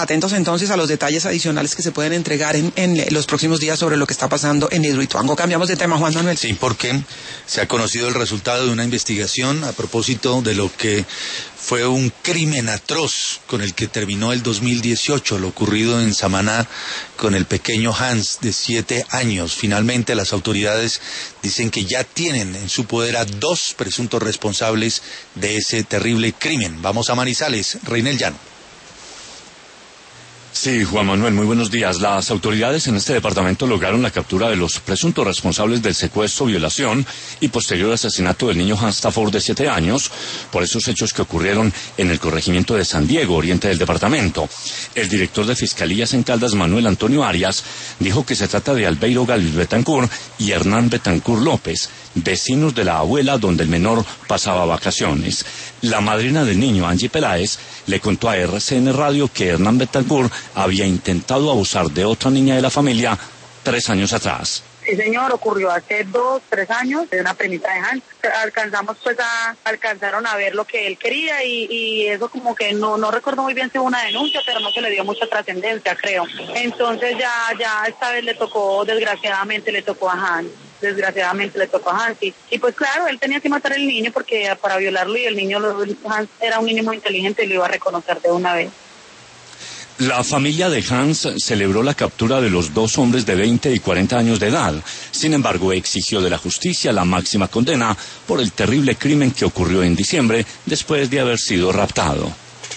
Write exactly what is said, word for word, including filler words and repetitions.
atentos entonces a los detalles adicionales que se pueden entregar en, en los próximos días sobre lo que está pasando en Hidroituango. Cambiamos de tema, Juan Manuel. Sí, porque se ha conocido el resultado de una investigación a propósito de lo que fue un crimen atroz con el que terminó el dos mil dieciocho, lo ocurrido en Samaná con el pequeño Hans de siete años. Finalmente las autoridades dicen que ya tienen en su poder a dos presuntos responsables de ese terrible crimen. Vamos a Manizales, Reinel Llano. Sí, Juan Manuel, muy buenos días. Las autoridades en este departamento lograron la captura de los presuntos responsables del secuestro, violación y posterior asesinato del niño Hans Stafford de siete años por esos hechos que ocurrieron en el corregimiento de San Diego, oriente del departamento. El director de Fiscalías en Caldas, Manuel Antonio Arias, dijo que se trata de Albeiro Galvis Betancourt y Hernán Betancourt López, vecinos de la abuela donde el menor pasaba vacaciones. La madrina del niño, Angie Peláez, le contó a R C N Radio que Hernán Betancourt había intentado abusar de otra niña de la familia tres años atrás. Sí, señor, ocurrió hace dos, tres años, de una primita de Hans. Alcanzamos pues a, alcanzaron a ver lo que él quería y, y eso como que no, no recuerdo muy bien si hubo una denuncia, pero no se le dio mucha trascendencia, creo. Entonces ya, ya esta vez le tocó, desgraciadamente le tocó a Hans. Desgraciadamente le tocó a Hans y, y pues claro, él tenía que matar al niño porque para violarlo y el niño, Hans era un niño muy inteligente y lo iba a reconocer de una vez. La familia de Hans celebró la captura de los dos hombres de veinte y cuarenta años de edad. Sin embargo, exigió de la justicia la máxima condena por el terrible crimen que ocurrió en diciembre después de haber sido raptado.